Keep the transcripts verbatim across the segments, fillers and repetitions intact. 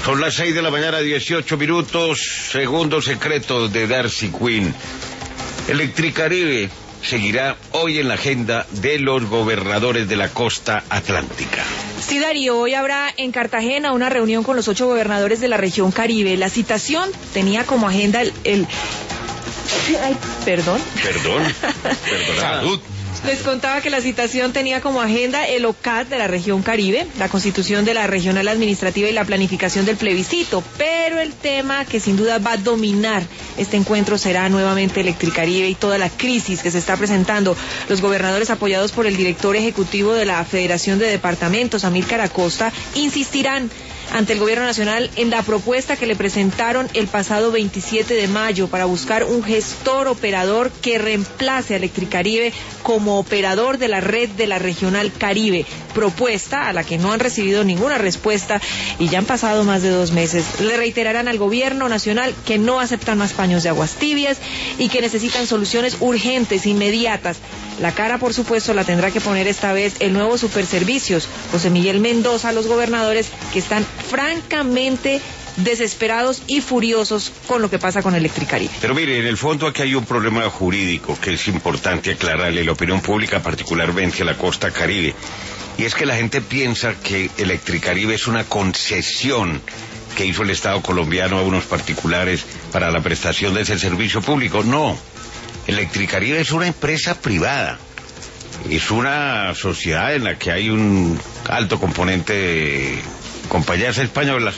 Son las seis de la mañana, dieciocho minutos, segundo secreto de Darcy Quinn. Electricaribe seguirá hoy en la agenda de los gobernadores de la costa atlántica. Sí, Darío, hoy habrá en Cartagena una reunión con los ocho gobernadores de la región Caribe. La citación tenía como agenda el... el... Ay, perdón. Perdón. Perdón. Salud. Les contaba que la citación tenía como agenda el O C A D de la región Caribe, la constitución de la regional administrativa y la planificación del plebiscito, pero el tema que sin duda va a dominar este encuentro será nuevamente Electricaribe y toda la crisis que se está presentando. Los gobernadores, apoyados por el director ejecutivo de la Federación de Departamentos, Amílcar Acosta, insistirán ante el gobierno nacional en la propuesta que le presentaron el pasado veintisiete de mayo para buscar un gestor operador que reemplace a Electricaribe como operador de la red de la regional Caribe, propuesta a la que no han recibido ninguna respuesta y ya han pasado más de dos meses. Le reiterarán al gobierno nacional que no aceptan más paños de aguas tibias y que necesitan soluciones urgentes, inmediatas. La cara, por supuesto, la tendrá que poner esta vez el nuevo Superservicios, José Miguel Mendoza, a los gobernadores que están francamente desesperados y furiosos con lo que pasa con Electricaribe. Pero mire, en el fondo aquí hay un problema jurídico que es importante aclararle a la opinión pública, particularmente a la costa Caribe, y es que la gente piensa que Electricaribe es una concesión que hizo el Estado colombiano a unos particulares para la prestación de ese servicio público. No, Electricaribe es una empresa privada, es una sociedad en la que hay un alto componente de compañías españolas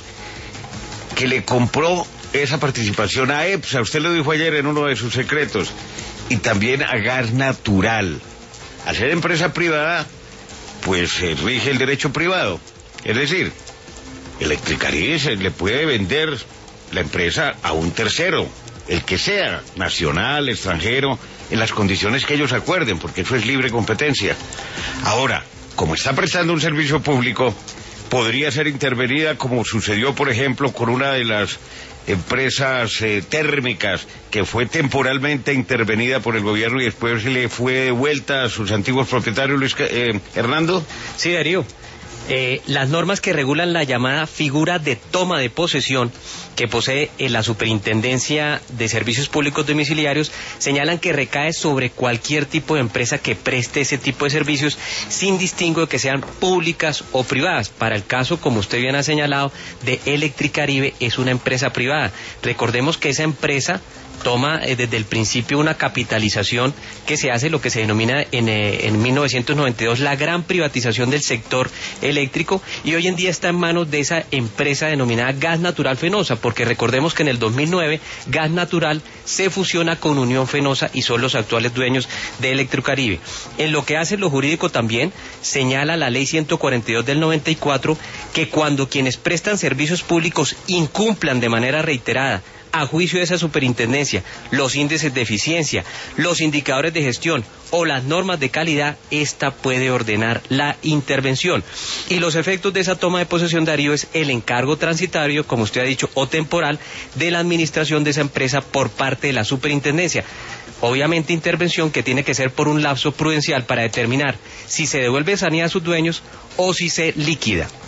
que le compró esa participación a EPSA, usted lo dijo ayer en uno de sus secretos, y también a Gas Natural. Al ser empresa privada, pues se rige el derecho privado, es decir, Electricaribe se le puede vender la empresa a un tercero, el que sea, nacional, extranjero, en las condiciones que ellos acuerden, porque eso es libre competencia. Ahora, como está prestando un servicio público, podría ser intervenida como sucedió, por ejemplo, con una de las empresas eh, térmicas que fue temporalmente intervenida por el gobierno y después le fue devuelta a sus antiguos propietarios. Luis eh, Hernando. Sí, Darío. Eh, las normas que regulan la llamada figura de toma de posesión que posee la Superintendencia de Servicios Públicos Domiciliarios señalan que recae sobre cualquier tipo de empresa que preste ese tipo de servicios sin distingo de que sean públicas o privadas. Para el caso, como usted bien ha señalado, de Electricaribe, es una empresa privada. Recordemos que esa empresa toma eh, desde el principio una capitalización que se hace lo que se denomina en, eh, en mil novecientos noventa y dos la gran privatización del sector eléctrico, y hoy en día está en manos de esa empresa denominada Gas Natural Fenosa, porque recordemos que en el dos mil nueve Gas Natural se fusiona con Unión Fenosa y son los actuales dueños de Electricaribe. En lo que hace lo jurídico también señala la ley ciento cuarenta y dos del noventa y cuatro que cuando quienes prestan servicios públicos incumplan de manera reiterada, a juicio de esa superintendencia, los índices de eficiencia, los indicadores de gestión o las normas de calidad, esta puede ordenar la intervención. Y los efectos de esa toma de posesión, Darío, es el encargo transitorio, como usted ha dicho, o temporal, de la administración de esa empresa por parte de la superintendencia. Obviamente intervención que tiene que ser por un lapso prudencial para determinar si se devuelve sanidad a sus dueños o si se liquida.